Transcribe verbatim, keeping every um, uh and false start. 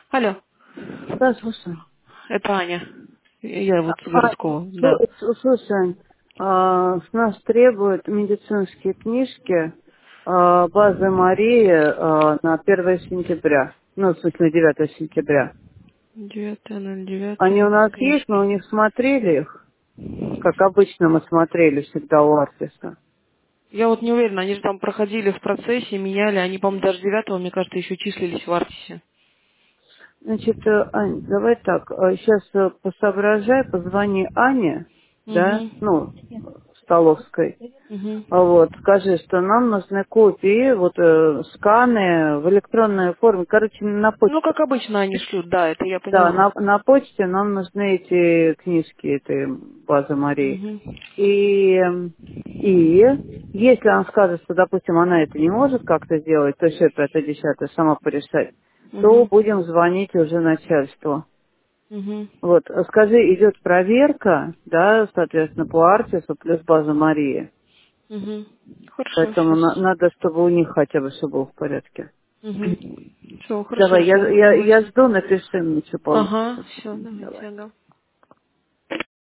Алло, Да, слушай. это Аня. Я вот с А, городского, да. слу- с- слушай, а, с нас требуют медицинские книжки а, базы Марии а, на первое сентября. Ну, в смысле, на девятое сентября. девятое ноль Они у девятое нас есть, мы у книжки. них смотрели их, как обычно мы смотрели всегда у артиста. Я вот не уверена, они же там проходили в процессе, меняли, они, по-моему, даже девятого, мне кажется, еще числились в Артисе. Значит, э, Ань, давай так, сейчас посоображай, позвони Ане, да, Угу. ну, Столовской. Угу. А Вот, скажи, что нам нужны копии, вот э, сканы в электронной форме, короче, на Ну, почту. как обычно они шлют, да, это я Да, поняла. на, на почте нам нужны эти книжки этой базы Марии. Угу. И, эм, и если он скажет, что, допустим, она это не может как-то сделать, то все пятое, десятое сама порешать, то Угу. будем звонить уже начальству. Угу. Вот, скажи, идет проверка, да, соответственно, по Артису плюс база Марии. Угу. Хорошо, Поэтому на- сейчас. надо, чтобы у них хотя бы все было в порядке. Угу. Все, хорошо, Давай, я, сейчас я, я договорюсь. жду, напиши мне, что Ага, получится. все, давайте, Давай. ага.